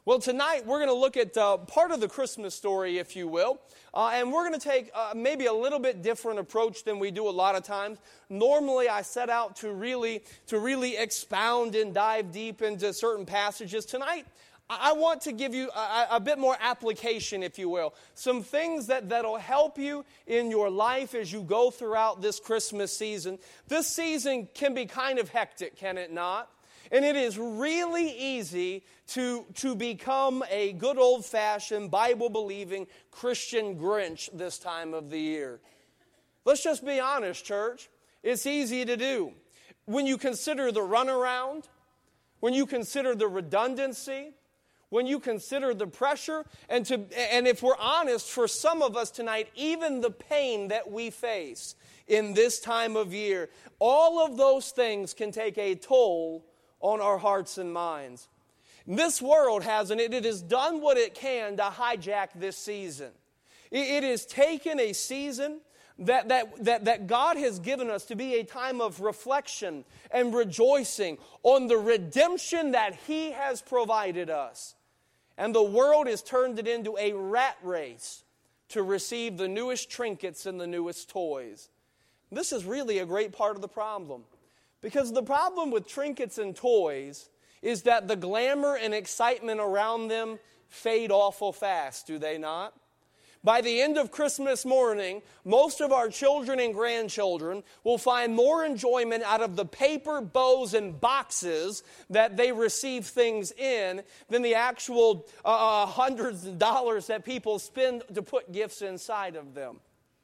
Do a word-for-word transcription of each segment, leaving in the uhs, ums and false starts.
Well, tonight we're going to look at uh, part of the Christmas story, if you will, uh, and we're going to take uh, maybe a little bit different approach than we do a lot of times. Normally, I set out to really, to really expound and dive deep into certain passages. Tonight, I want to give you a, a bit more application, if you will, some things that, that'll help you in your life as you go throughout this Christmas season. This season can be kind of hectic, can it not? And it is really easy to, to become a good old-fashioned, Bible-believing Christian Grinch this time of the year. Let's just be honest, church. It's easy to do. When you consider the runaround, when you consider the redundancy, when you consider the pressure, and to and if we're honest, for some of us tonight, even the pain that we face in this time of year, all of those things can take a toll on our hearts and minds. This world has, and it, it has done what it can to hijack this season. It, it has taken a season that, that, that, that God has given us to be a time of reflection and rejoicing on the redemption that He has provided us. And the world has turned it into a rat race to receive the newest trinkets and the newest toys. This is really a great part of the problem. Because the problem with trinkets and toys is that the glamour and excitement around them fade awful fast, do they not? By the end of Christmas morning, most of our children and grandchildren will find more enjoyment out of the paper, bows, and boxes that they receive things in than the actual uh, uh, hundreds of dollars that people spend to put gifts inside of them.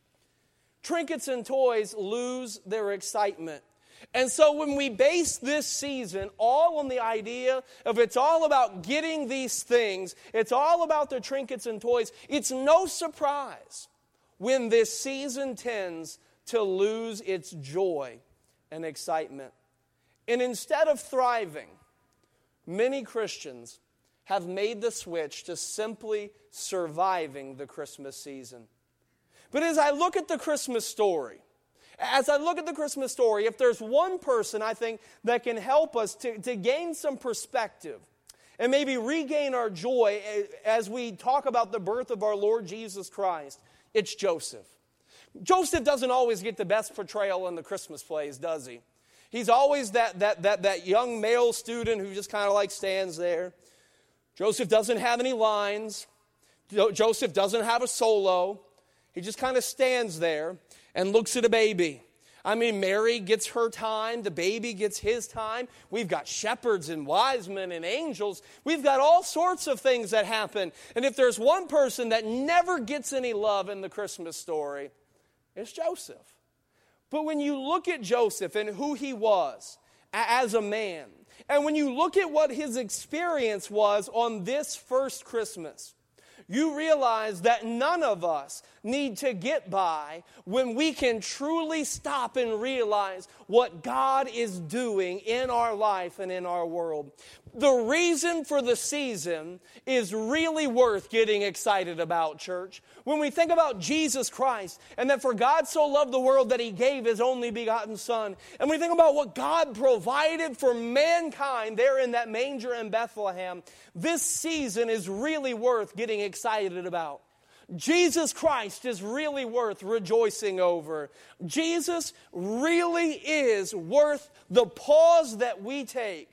Trinkets and toys lose their excitement. And so when we base this season all on the idea of it's all about getting these things, it's all about the trinkets and toys, it's no surprise when this season tends to lose its joy and excitement. And instead of thriving, many Christians have made the switch to simply surviving the Christmas season. But as I look at the Christmas story, As I look at the Christmas story, if there's one person I think that can help us to, to gain some perspective and maybe regain our joy as we talk about the birth of our Lord Jesus Christ, it's Joseph. Joseph doesn't always get the best portrayal in the Christmas plays, does he? He's always that, that, that, that young male student who just kind of like stands there. Joseph doesn't have any lines. Joseph doesn't have a solo. He just kind of stands there and looks at a baby. I mean, Mary gets her time. The baby gets his time. We've got shepherds and wise men and angels. We've got all sorts of things that happen. And if there's one person that never gets any love in the Christmas story, it's Joseph. But when you look at Joseph and who he was as a man, and when you look at what his experience was on this first Christmas, you realize that none of us need to get by when we can truly stop and realize what God is doing in our life and in our world. The reason for the season is really worth getting excited about, church. When we think about Jesus Christ and that for God so loved the world that He gave His only begotten Son, and we think about what God provided for mankind there in that manger in Bethlehem, this season is really worth getting excited about. Jesus Christ is really worth rejoicing over. Jesus really is worth the pause that we take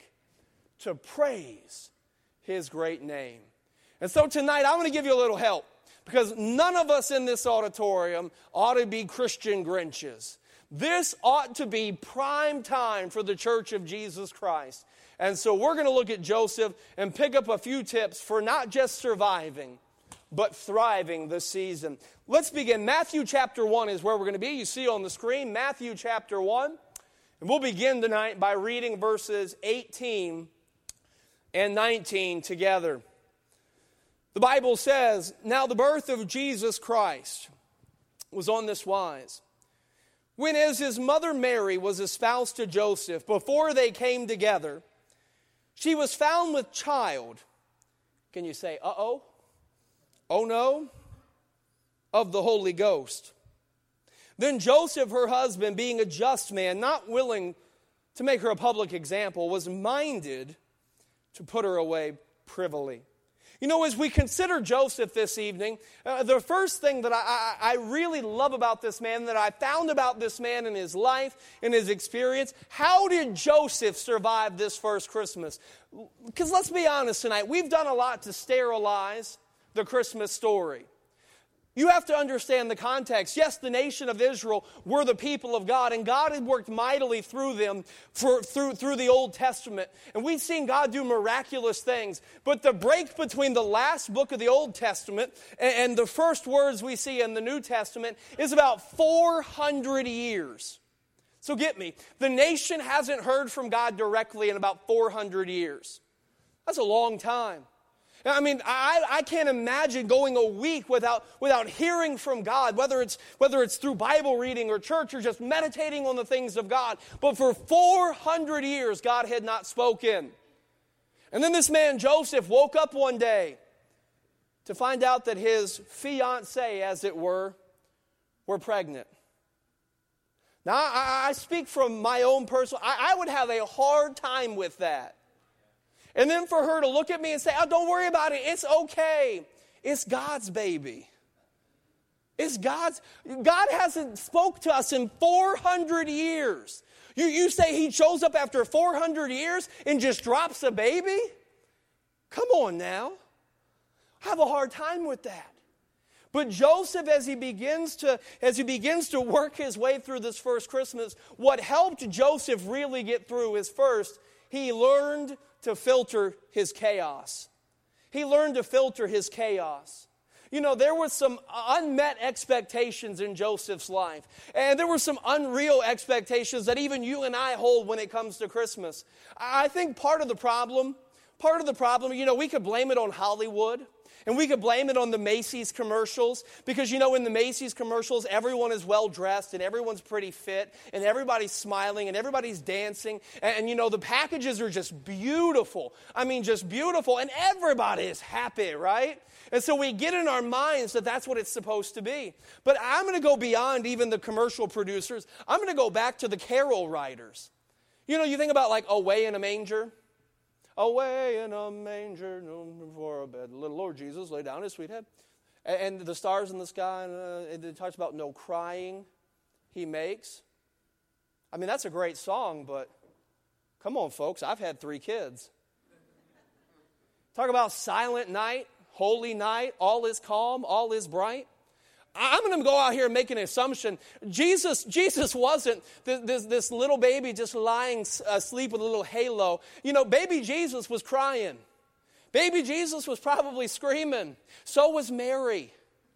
to praise His great name. And so tonight I'm going to give you a little help, because none of us in this auditorium ought to be Christian Grinches. This ought to be prime time for the Church of Jesus Christ. And so we're going to look at Joseph and pick up a few tips for not just surviving, but thriving this season. Let's begin. Matthew chapter one is where we're going to be. You see on the screen, Matthew chapter one. And we'll begin tonight by reading verses eighteen and nineteen together. The Bible says, "Now the birth of Jesus Christ was on this wise. When as his mother Mary was espoused to Joseph, before they came together, she was found with child." Can you say, uh-oh? Oh no? Of the Holy Ghost. Then Joseph, her husband, being a just man, not willing to make her a public example, was minded to put her away privily. You know, as we consider Joseph this evening, uh, the first thing that I, I, I really love about this man, that I found about this man in his life, in his experience, how did Joseph survive this first Christmas? Because let's be honest tonight, we've done a lot to sterilize the Christmas story. You have to understand the context. Yes, the nation of Israel were the people of God, and God had worked mightily through them for, through, through the Old Testament. And we've seen God do miraculous things. But the break between the last book of the Old Testament and, and the first words we see in the New Testament is about four hundred years. So get me, the nation hasn't heard from God directly in about four hundred years. That's a long time. I mean, I, I can't imagine going a week without, without hearing from God, whether it's, whether it's through Bible reading or church or just meditating on the things of God. But for four hundred years, God had not spoken. And then this man, Joseph, woke up one day to find out that his fiancée, as it were, were pregnant. Now, I, I speak from my own personal, I, I would have a hard time with that. And then for her to look at me and say, oh, don't worry about it. It's okay. It's God's baby. It's God's. God hasn't spoke to us in four hundred years. You, you say he shows up after four hundred years and just drops a baby? Come on now. I have a hard time with that. But Joseph, as he begins to, as he begins to work his way through this first Christmas, what helped Joseph really get through is first, he learned to filter his chaos. He learned to filter his chaos. You know, there were some unmet expectations in Joseph's life. And there were some unreal expectations that even you and I hold when it comes to Christmas. I think part of the problem, part of the problem, you know, we could blame it on Hollywood. And we could blame it on the Macy's commercials because, you know, in the Macy's commercials, everyone is well-dressed and everyone's pretty fit and everybody's smiling and everybody's dancing. And, and, you know, the packages are just beautiful. I mean, just beautiful. And everybody is happy, right? And so we get in our minds that that's what it's supposed to be. But I'm going to go beyond even the commercial producers. I'm going to go back to the carol writers. You know, you think about like Away in a Manger. Away in a manger, for a bed, little Lord Jesus lay down his sweet head. And the stars in the sky, and it talks about no crying he makes. I mean, that's a great song, but come on, folks, I've had three kids. Talk about silent night, holy night, all is calm, all is bright. I'm going to go out here and make an assumption. Jesus, Jesus wasn't this, this, this little baby just lying asleep with a little halo. You know, baby Jesus was crying. Baby Jesus was probably screaming. So was Mary.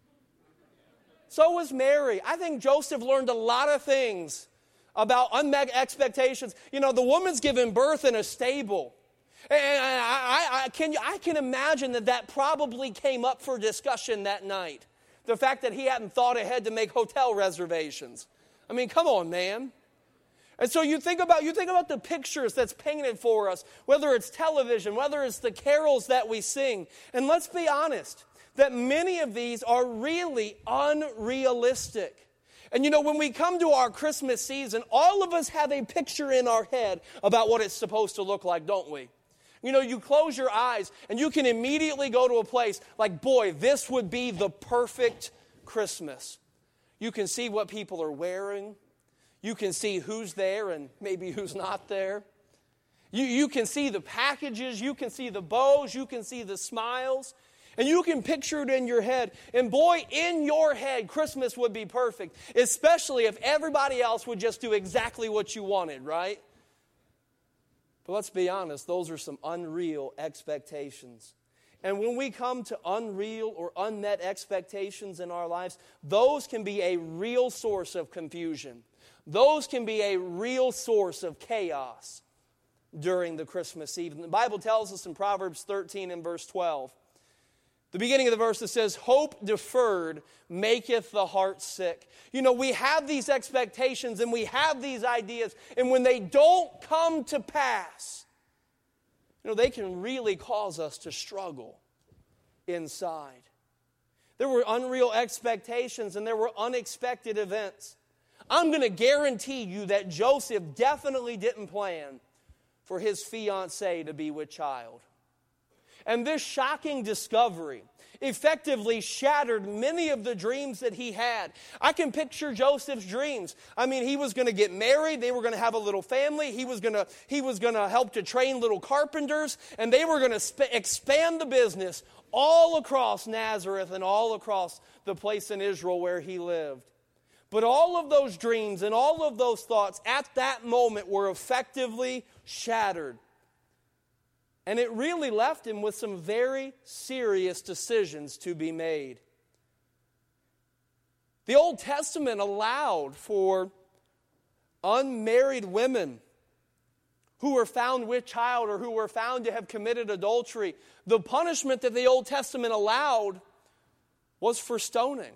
So was Mary. I think Joseph learned a lot of things about unmet expectations. You know, the woman's giving birth in a stable. And I, I, I, can, I can imagine that that probably came up for discussion that night. The fact that he hadn't thought ahead to make hotel reservations. I mean, come on, man. And so you think about you think about the pictures that's painted for us, whether it's television, whether it's the carols that we sing. And let's be honest, that many of these are really unrealistic. And you know, when we come to our Christmas season, all of us have a picture in our head about what it's supposed to look like, don't we? You know, you close your eyes and you can immediately go to a place like, boy, this would be the perfect Christmas. You can see what people are wearing. You can see who's there and maybe who's not there. You, you can see the packages. You can see the bows. You can see the smiles. And you can picture it in your head. And boy, in your head, Christmas would be perfect, especially if everybody else would just do exactly what you wanted, right? But let's be honest, those are some unreal expectations. And when we come to unreal or unmet expectations in our lives, those can be a real source of confusion. Those can be a real source of chaos during the Christmas season. The Bible tells us in Proverbs thirteen and verse twelve, the beginning of the verse, it says, hope deferred maketh the heart sick. You know, we have these expectations and we have these ideas, and when they don't come to pass, you know, they can really cause us to struggle inside. There were unreal expectations and there were unexpected events. I'm going to guarantee you that Joseph definitely didn't plan for his fiancée to be with child. And this shocking discovery effectively shattered many of the dreams that he had. I can picture Joseph's dreams. I mean, he was going to get married. They were going to have a little family. He was going to he was going to help to train little carpenters, and they were going to sp- expand the business all across Nazareth and all across the place in Israel where he lived. But all of those dreams and all of those thoughts at that moment were effectively shattered. And it really left him with some very serious decisions to be made. The Old Testament allowed for unmarried women who were found with child or who were found to have committed adultery. The punishment that the Old Testament allowed was for stoning,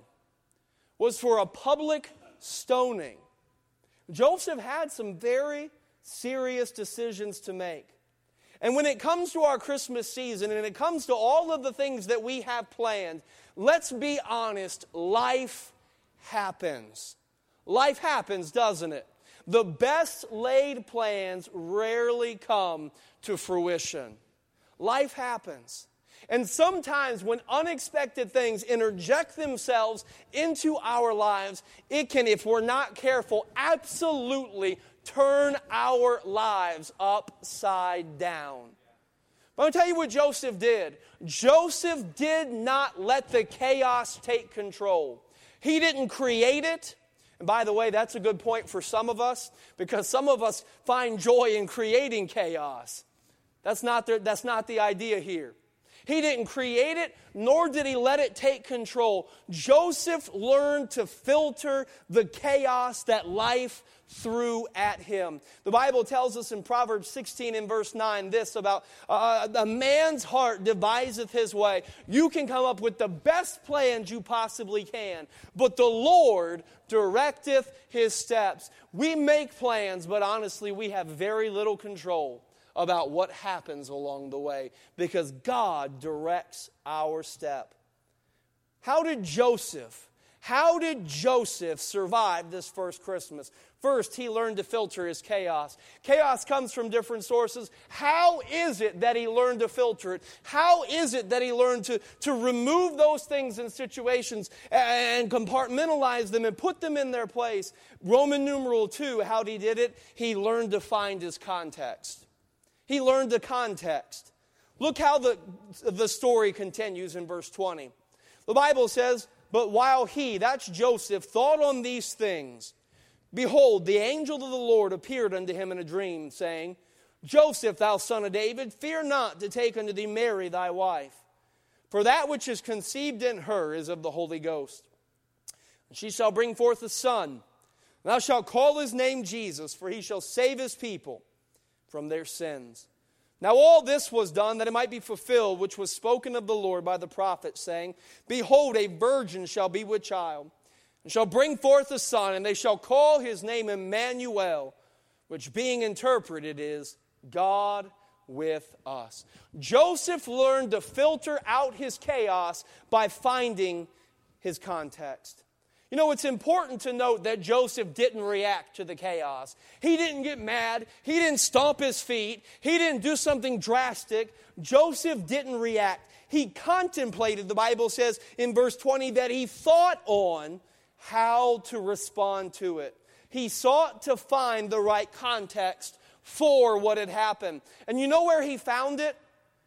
was for a public stoning. Joseph had some very serious decisions to make. And when it comes to our Christmas season, and it comes to all of the things that we have planned, let's be honest, life happens. Life happens, doesn't it? The best laid plans rarely come to fruition. Life happens. And sometimes when unexpected things interject themselves into our lives, it can, if we're not careful, absolutely turn our lives upside down. But I'll tell you what Joseph did. Joseph did not let the chaos take control. He didn't create it. And by the way, that's a good point for some of us, because some of us find joy in creating chaos. That's not the, that's not the idea here. He didn't create it, nor did he let it take control. Joseph learned to filter the chaos that life threw at him. The Bible tells us in Proverbs sixteen and verse nine this about uh, a man's heart deviseth his way. You can come up with the best plans you possibly can, but the Lord directeth his steps. We make plans, but honestly, we have very little control about what happens along the way, because God directs our step. How did Joseph, how did Joseph survive this first Christmas? First, he learned to filter his chaos. Chaos comes from different sources. How is it that he learned to filter it? How is it that he learned to, to remove those things and situations and compartmentalize them and put them in their place? Roman numeral two, how he did it? He learned to find his context. He learned the context. Look how the, the story continues in verse twenty. The Bible says, but while he, that's Joseph, thought on these things, behold, the angel of the Lord appeared unto him in a dream, saying, Joseph, thou son of David, fear not to take unto thee Mary thy wife, for that which is conceived in her is of the Holy Ghost. And she shall bring forth a son, and thou shalt call his name Jesus, for he shall save his people from their sins. Now all this was done that it might be fulfilled, which was spoken of the Lord by the prophet, saying, behold, a virgin shall be with child, and shall bring forth a son, and they shall call his name Emmanuel, which being interpreted is God with us. Joseph learned to filter out his chaos by finding his context. You know, it's important to note that Joseph didn't react to the chaos. He didn't get mad. He didn't stomp his feet. He didn't do something drastic. Joseph didn't react. He contemplated, the Bible says in verse twenty, that he thought on how to respond to it. He sought to find the right context for what had happened. And you know where he found it?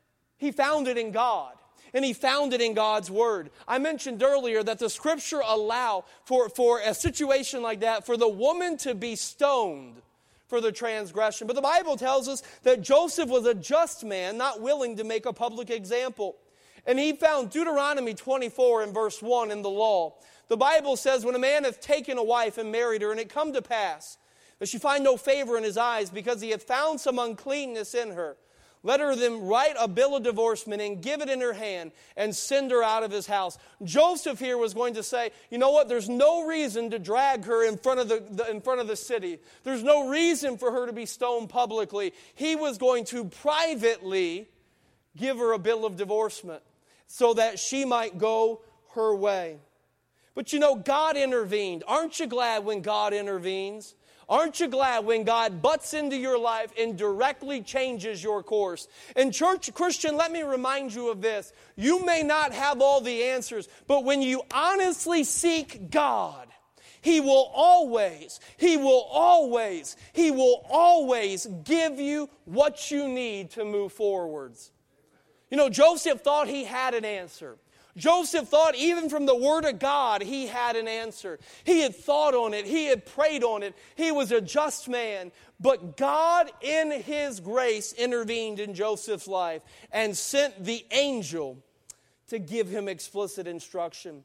He found it in God. And he found it in God's Word. I mentioned earlier that the Scripture allow for, for a situation like that, for the woman to be stoned for the transgression. But the Bible tells us that Joseph was a just man, not willing to make a public example. And he found Deuteronomy twenty-four in verse one in the law. The Bible says, when a man hath taken a wife and married her, and it come to pass that she find no favor in his eyes, because he hath found some uncleanness in her, let her then write a bill of divorcement and give it in her hand and send her out of his house. Joseph here was going to say, you know what, there's no reason to drag her in front of the, the in front of the city. There's no reason for her to be stoned publicly. He was going to privately give her a bill of divorcement so that she might go her way. But you know, God intervened. Aren't you glad when God intervenes? Aren't you glad when God butts into your life and directly changes your course? And church, Christian, let me remind you of this. You may not have all the answers, but when you honestly seek God, He will always, He will always, He will always give you what you need to move forwards. You know, Joseph thought he had an answer. Joseph thought even from the Word of God he had an answer. He had thought on it. He had prayed on it. He was a just man. But God in His grace intervened in Joseph's life and sent the angel to give him explicit instruction.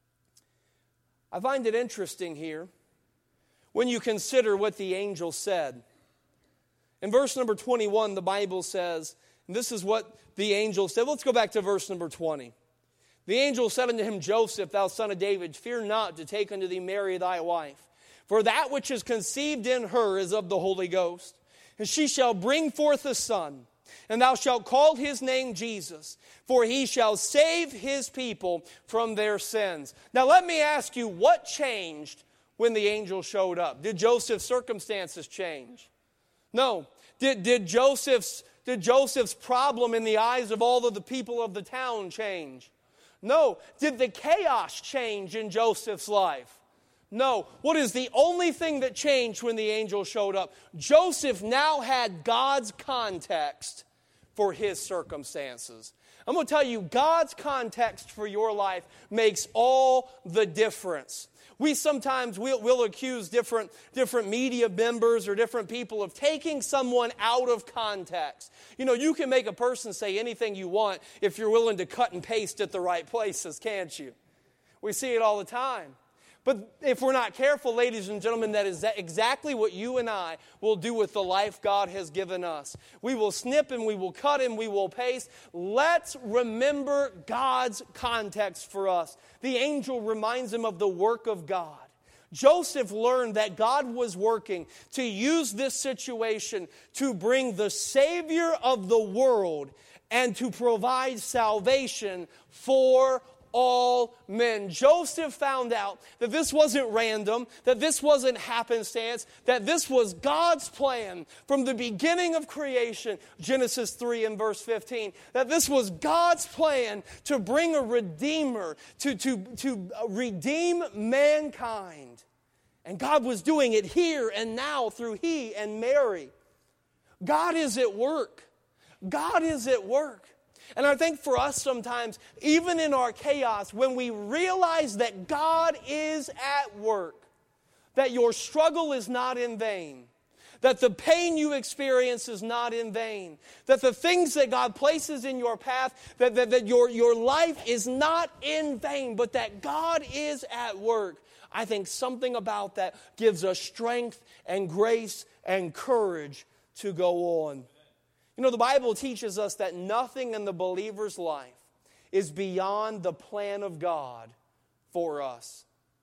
I find it interesting here when you consider what the angel said. In verse number twenty-one, the Bible says, and this is what the angel said. Let's go back to verse number twenty. The angel said unto him, Joseph, thou son of David, fear not to take unto thee Mary thy wife, for that which is conceived in her is of the Holy Ghost. And she shall bring forth a son, and thou shalt call his name Jesus, for he shall save his people from their sins. Now let me ask you, what changed when the angel showed up? Did Joseph's circumstances change? No. Did, did, Joseph's, did Joseph's problem in the eyes of all of the people of the town change? No. Did the chaos change in Joseph's life? No. What is the only thing that changed when the angel showed up? Joseph now had God's context for his circumstances. I'm going to tell you, God's context for your life makes all the difference. We sometimes will we'll accuse different, different media members or different people of taking someone out of context. You know, you can make a person say anything you want if you're willing to cut and paste at the right places, can't you? We see it all the time. But if we're not careful, ladies and gentlemen, that is exactly what you and I will do with the life God has given us. We will snip and we will cut and we will paste. Let's remember God's context for us. The angel reminds him of the work of God. Joseph learned that God was working to use this situation to bring the Savior of the world and to provide salvation for all men. Joseph found out that this wasn't random, that this wasn't happenstance, that this was God's plan from the beginning of creation, Genesis three and verse fifteen, that this was God's plan to bring a redeemer, to, to, to redeem mankind. And God was doing it here and now through he and Mary. God is at work. God is at work. And I think for us sometimes, even in our chaos, when we realize that God is at work, that your struggle is not in vain, that the pain you experience is not in vain, that the things that God places in your path, that, that, that your, your life is not in vain, but that God is at work, I think something about that gives us strength and grace and courage to go on. You know, the Bible teaches us that nothing in the believer's life is beyond the plan of God for us.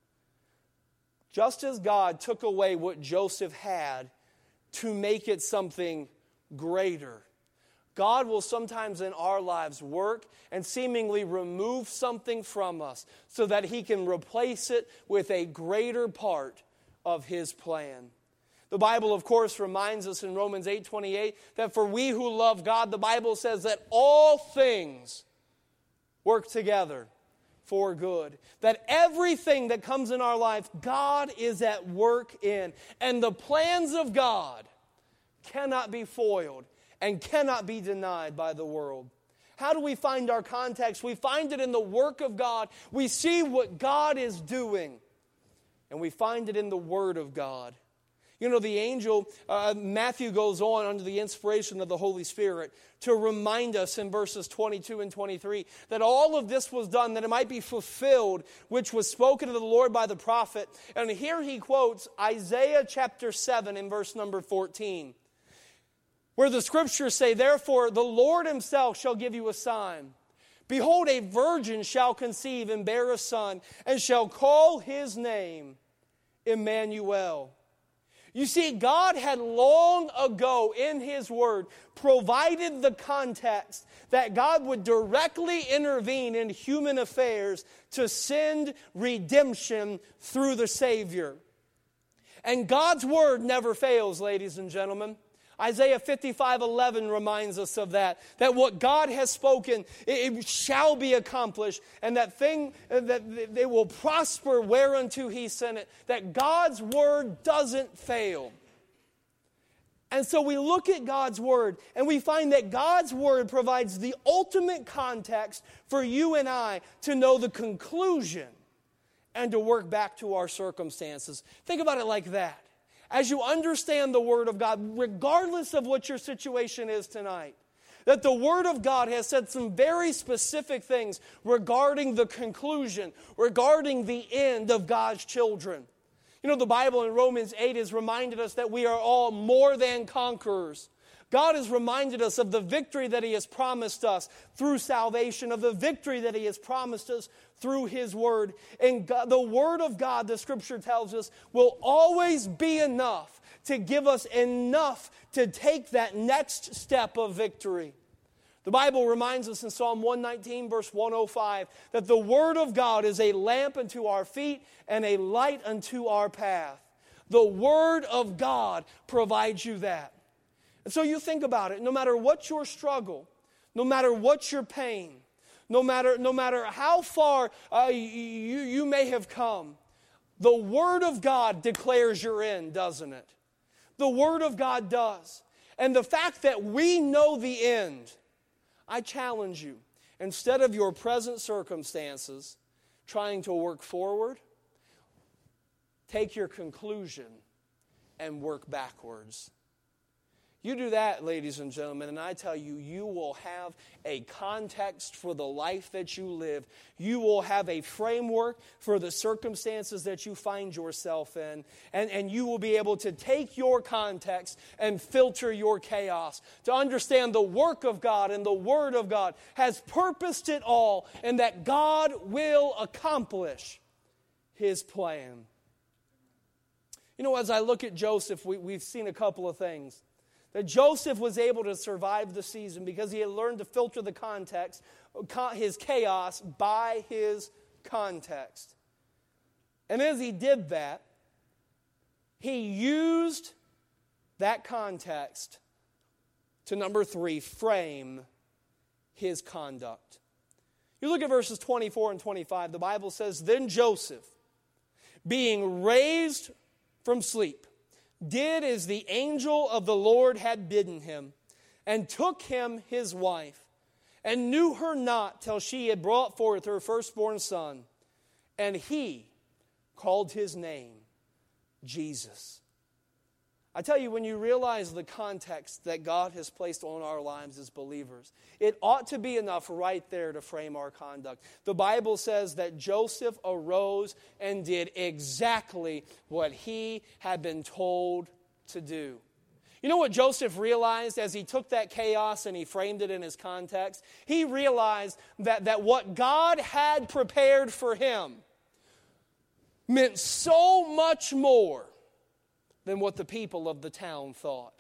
Just as God took away what Joseph had to make it something greater, God will sometimes in our lives work and seemingly remove something from us so that He can replace it with a greater part of His plan. The Bible, of course, reminds us in Romans eight twenty-eight that for we who love God, the Bible says that all things work together for good. That everything that comes in our life, God is at work in. And the plans of God cannot be foiled and cannot be denied by the world. How do we find our context? We find it in the work of God. We see what God is doing. And we find it in the Word of God. You know, the angel, uh, Matthew goes on under the inspiration of the Holy Spirit to remind us in verses twenty-two and twenty-three that all of this was done that it might be fulfilled, which was spoken of the Lord by the prophet. And here he quotes Isaiah chapter seven in verse number fourteen, where the scriptures say, therefore the Lord Himself shall give you a sign. Behold, a virgin shall conceive and bear a son, and shall call his name Emmanuel. You see, God had long ago in His Word provided the context that God would directly intervene in human affairs to send redemption through the Savior. And God's word never fails, ladies and gentlemen. Isaiah fifty-five eleven reminds us of that, that what God has spoken, it, it shall be accomplished, and that thing, that they will prosper whereunto He sent it, that God's word doesn't fail. And so we look at God's word, and we find that God's word provides the ultimate context for you and I to know the conclusion and to work back to our circumstances. Think about it like that. As you understand the Word of God, regardless of what your situation is tonight, that the Word of God has said some very specific things regarding the conclusion, regarding the end of God's children. You know, the Bible in Romans eight has reminded us that we are all more than conquerors. God has reminded us of the victory that He has promised us through salvation, of the victory that He has promised us through His Word. And God, the Word of God, the Scripture tells us, will always be enough to give us enough to take that next step of victory. The Bible reminds us in Psalm one nineteen, verse one oh five, that the Word of God is a lamp unto our feet and a light unto our path. The Word of God provides you that. And so you think about it, no matter what your struggle, no matter what your pain, no matter, no matter how far uh, you, you may have come, the Word of God declares your end, doesn't it? The Word of God does. And the fact that we know the end, I challenge you, instead of your present circumstances trying to work forward, take your conclusion and work backwards. You do that, ladies and gentlemen, and I tell you, you will have a context for the life that you live. You will have a framework for the circumstances that you find yourself in. And, and you will be able to take your context and filter your chaos. To understand the work of God and the Word of God has purposed it all, and that God will accomplish His plan. You know, as I look at Joseph, we, we've seen a couple of things. That Joseph was able to survive the season because he had learned to filter the context, his chaos, by his context. And as he did that, he used that context to, number three, frame his conduct. You look at verses twenty-four and twenty-five. The Bible says, "Then Joseph, being raised from sleep, did as the angel of the Lord had bidden him, and took him his wife, and knew her not till she had brought forth her firstborn son. And he called his name Jesus." I tell you, when you realize the context that God has placed on our lives as believers, it ought to be enough right there to frame our conduct. The Bible says that Joseph arose and did exactly what he had been told to do. You know what Joseph realized as he took that chaos and he framed it in his context? He realized that, that what God had prepared for him meant so much more than what the people of the town thought.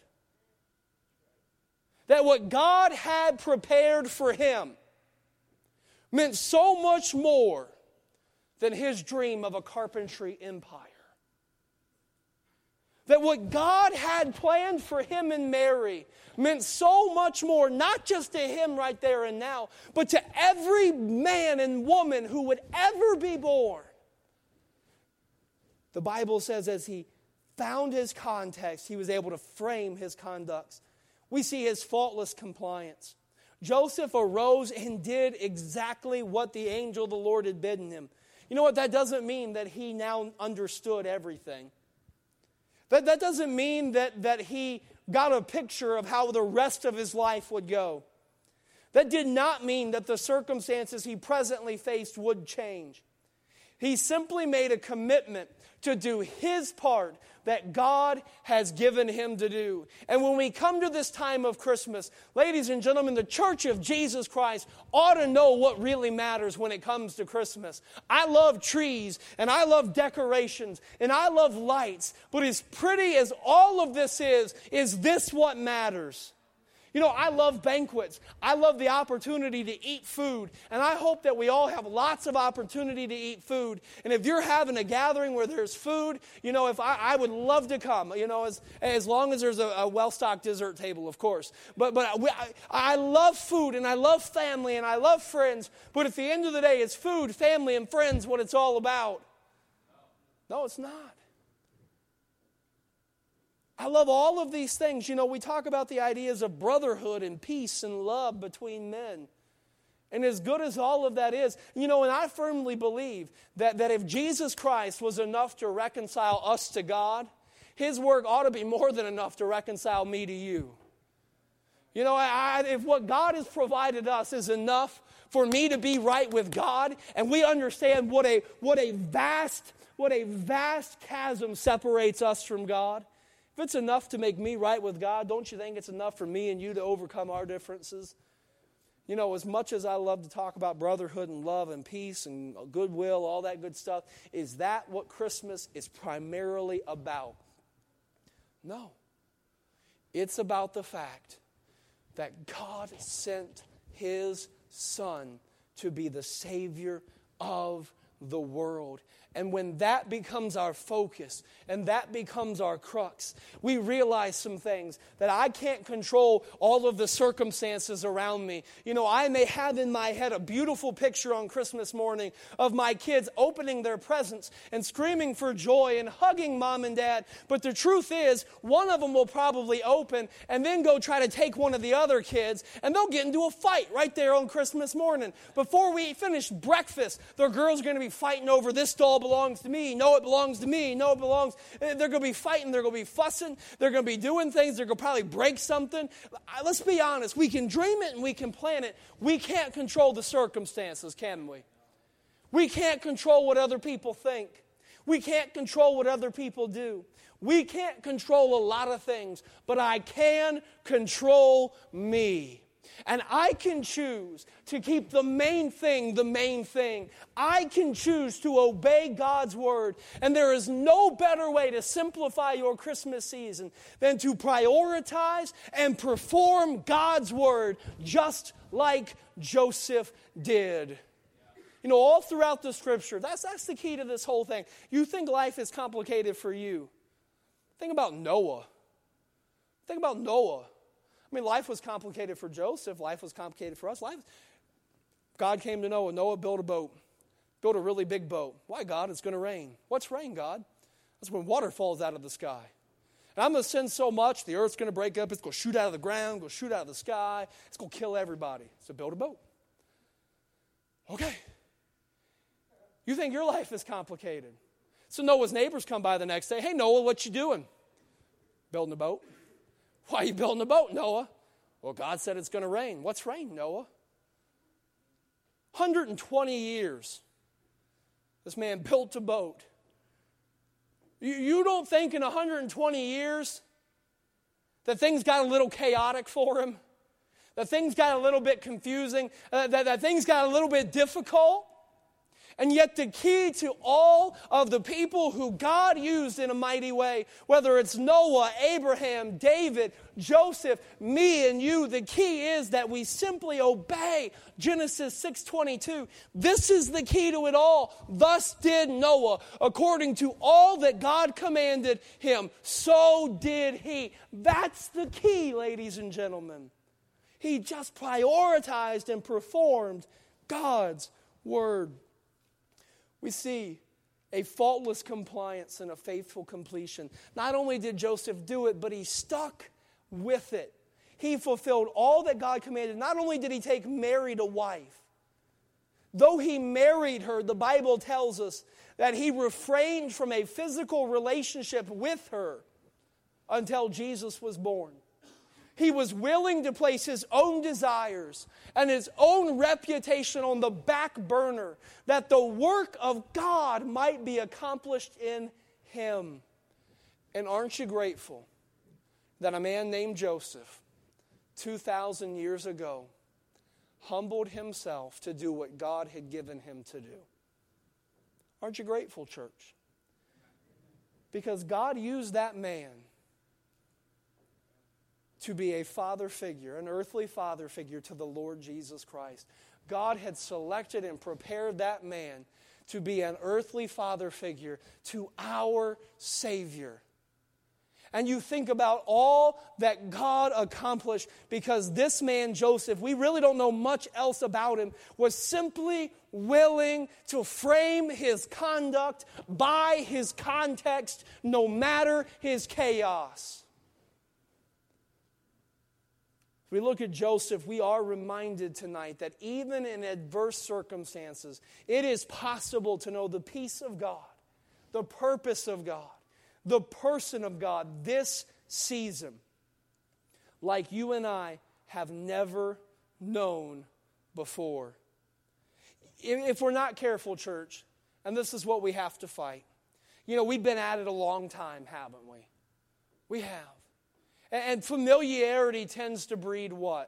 That what God had prepared for him meant so much more than his dream of a carpentry empire. That what God had planned for him and Mary meant so much more, not just to him right there and now, but to every man and woman who would ever be born. The Bible says as he found his context, he was able to frame his conducts. We see his faultless compliance. Joseph arose and did exactly what the angel of the Lord had bidden him. You know what? That doesn't mean that he now understood everything. That, that doesn't mean that, that he got a picture of how the rest of his life would go. That did not mean that the circumstances he presently faced would change. He simply made a commitment to do his part that God has given him to do. And when we come to this time of Christmas, ladies and gentlemen, the Church of Jesus Christ ought to know what really matters when it comes to Christmas. I love trees, and I love decorations, and I love lights, but as pretty as all of this is, is this what matters? You know, I love banquets. I love the opportunity to eat food. And I hope that we all have lots of opportunity to eat food. And if you're having a gathering where there's food, you know, if I, I would love to come, you know, as, as long as there's a, a well-stocked dessert table, of course. But, but I, I love food, and I love family, and I love friends. But at the end of the day, it's food, family, and friends what it's all about. No, it's not. I love all of these things. You know, we talk about the ideas of brotherhood and peace and love between men. And as good as all of that is, you know, and I firmly believe that, that if Jesus Christ was enough to reconcile us to God, His work ought to be more than enough to reconcile me to you. You know, I, if what God has provided us is enough for me to be right with God, and we understand what a what a vast, what a vast chasm separates us from God, if it's enough to make me right with God, don't you think it's enough for me and you to overcome our differences? You know, as much as I love to talk about brotherhood and love and peace and goodwill, all that good stuff, is that what Christmas is primarily about? No. It's about the fact that God sent His Son to be the Savior of the world. And when that becomes our focus and that becomes our crux, we realize some things that I can't control all of the circumstances around me. You know, I may have in my head a beautiful picture on Christmas morning of my kids opening their presents and screaming for joy and hugging mom and dad. But the truth is, one of them will probably open and then go try to take one of the other kids, and they'll get into a fight right there on Christmas morning. Before we finish breakfast, their girls are going to be fighting over this doll belongs to me. No, it belongs to me. No, it belongs. They're going to be fighting. They're going to be fussing. They're going to be doing things. They're going to probably break something. Let's be honest. We can dream it and we can plan it. We can't control the circumstances, can we? We can't control what other people think. We can't control what other people do. We can't control a lot of things, but I can control me. And I can choose to keep the main thing the main thing. I can choose to obey God's word. And there is no better way to simplify your Christmas season than to prioritize and perform God's word just like Joseph did. You know, all throughout the Scripture, that's, that's the key to this whole thing. You think life is complicated for you. Think about Noah. Think about Noah. I mean, life was complicated for Joseph. Life was complicated for us. Life. God came to Noah. Noah built a boat. Built a really big boat. Why, God? It's going to rain. What's rain, God? That's when water falls out of the sky. And I'm going to send so much, the earth's going to break up. It's going to shoot out of the ground, go shoot out of the sky. It's going to kill everybody. So build a boat. Okay. You think your life is complicated. So Noah's neighbors come by the next day. Hey, Noah, what you doing? Building a boat. Why are you building a boat, Noah? Well, God said it's going to rain. What's rain, Noah? one hundred twenty years. This man built a boat. You, you don't think in one hundred twenty years that things got a little chaotic for him? That things got a little bit confusing? Uh, that, that things got a little bit difficult? And yet the key to all of the people who God used in a mighty way, whether it's Noah, Abraham, David, Joseph, me and you, the key is that we simply obey Genesis six twenty-two. This is the key to it all. Thus did Noah, according to all that God commanded him, so did he. That's the key, ladies and gentlemen. He just prioritized and performed God's word. We see a faultless compliance and a faithful completion. Not only did Joseph do it, but he stuck with it. He fulfilled all that God commanded. Not only did he take Mary to wife, though he married her, the Bible tells us that he refrained from a physical relationship with her until Jesus was born. He was willing to place his own desires and his own reputation on the back burner that the work of God might be accomplished in him. And aren't you grateful that a man named Joseph, two thousand years ago, humbled himself to do what God had given him to do? Aren't you grateful, church? Because God used that man to be a father figure, an earthly father figure to the Lord Jesus Christ. God had selected and prepared that man to be an earthly father figure to our Savior. And you think about all that God accomplished because this man, Joseph, we really don't know much else about him, was simply willing to frame his conduct by his context, no matter his chaos. We look at Joseph, we are reminded tonight that even in adverse circumstances, it is possible to know the peace of God, the purpose of God, the person of God this season, like you and I have never known before. If we're not careful, church, and this is what we have to fight, you know, we've been at it a long time, haven't we? We have. And familiarity tends to breed what?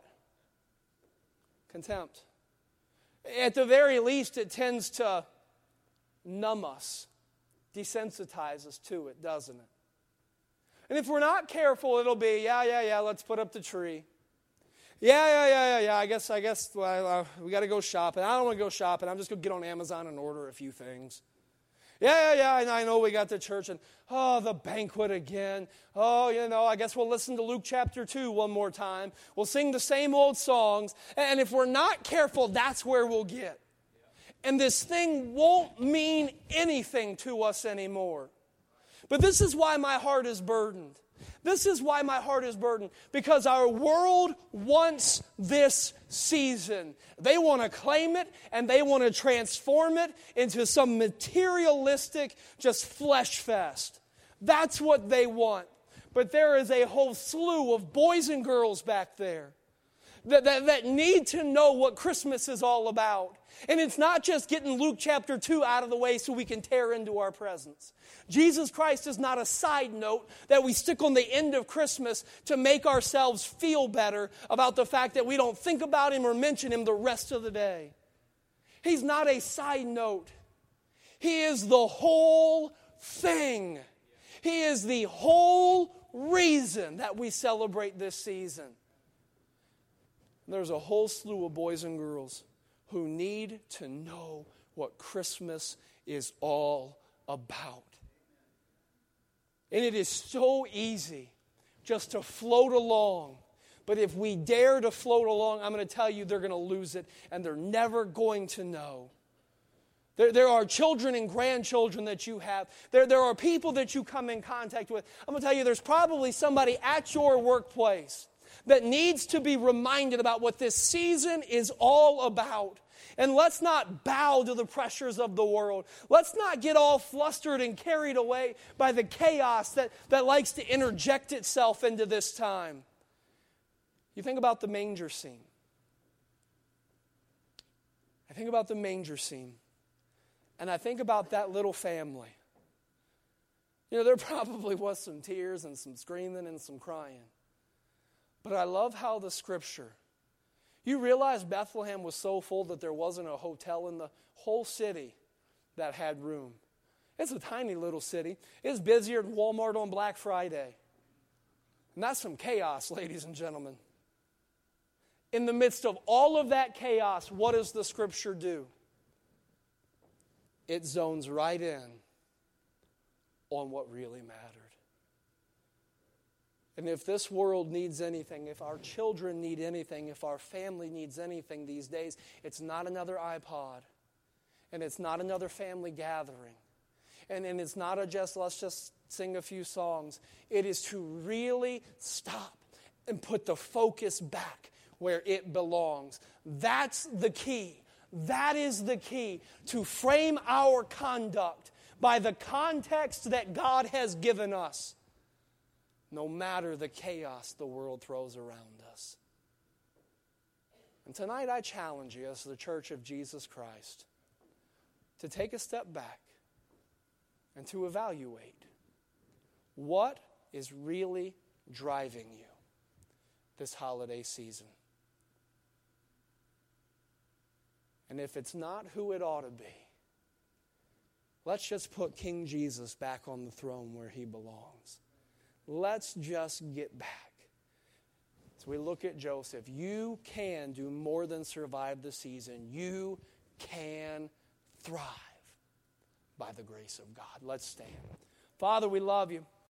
Contempt. At the very least, it tends to numb us, desensitize us to it, doesn't it? And if we're not careful, it'll be, yeah, yeah, yeah, let's put up the tree. Yeah, yeah, yeah, yeah, yeah, I guess, I guess well, uh, we got to go shopping. I don't want to go shopping. I'm just going to get on Amazon and order a few things. Yeah, yeah, yeah, I know we got to church and, oh, the banquet again. Oh, you know, I guess we'll listen to Luke chapter two one more time. We'll sing the same old songs. And if we're not careful, that's where we'll get. And this thing won't mean anything to us anymore. But this is why my heart is burdened. This is why my heart is burdened. Because our world wants this season. They want to claim it and they want to transform it into some materialistic, just flesh fest. That's what they want. But there is a whole slew of boys and girls back there that, that, that need to know what Christmas is all about. And it's not just getting Luke chapter two out of the way so we can tear into our presents. Jesus Christ is not a side note that we stick on the end of Christmas to make ourselves feel better about the fact that we don't think about Him or mention Him the rest of the day. He's not a side note. He is the whole thing. He is the whole reason that we celebrate this season. There's a whole slew of boys and girls who need to know what Christmas is all about. And it is so easy just to float along. But if we dare to float along, I'm going to tell you they're going to lose it and they're never going to know. There, there are children and grandchildren that you have. There, there are people that you come in contact with. I'm going to tell you there's probably somebody at your workplace that needs to be reminded about what this season is all about. And let's not bow to the pressures of the world. Let's not get all flustered and carried away by the chaos that, that likes to interject itself into this time. You think about the manger scene. I think about the manger scene. And I think about that little family. You know, there probably was some tears and some screaming and some crying. But I love how the Scripture, you realize Bethlehem was so full that there wasn't a hotel in the whole city that had room. It's a tiny little city. It's busier than Walmart on Black Friday. And that's some chaos, ladies and gentlemen. In the midst of all of that chaos, what does the Scripture do? It zones right in on what really mattered. And if this world needs anything, if our children need anything, if our family needs anything these days, it's not another iPod. And it's not another family gathering. And, and it's not a just, let's just sing a few songs. It is to really stop and put the focus back where it belongs. That's the key. That is the key to frame our conduct by the context that God has given us. No matter the chaos the world throws around us. And tonight I challenge you as the Church of Jesus Christ to take a step back and to evaluate what is really driving you this holiday season. And if it's not who it ought to be, let's just put King Jesus back on the throne where He belongs. Let's just get back As we look at Joseph, you can do more than survive the season. You can thrive by the grace of God. Let's stand. Father, we love you.